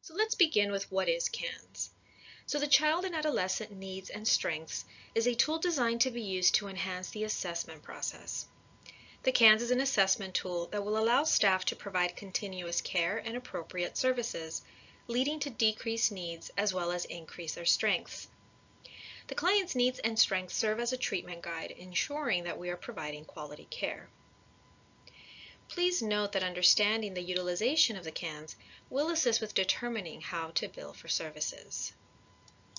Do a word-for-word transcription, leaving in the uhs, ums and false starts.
So let's begin with what is C A N S. So the Child and Adolescent Needs and Strengths is a tool designed to be used to enhance the assessment process. The C A N S is an assessment tool that will allow staff to provide continuous care and appropriate services, leading to decreased needs as well as increase their strengths. The client's needs and strengths serve as a treatment guide, ensuring that we are providing quality care. Please note that understanding the utilization of the C A N S will assist with determining how to bill for services.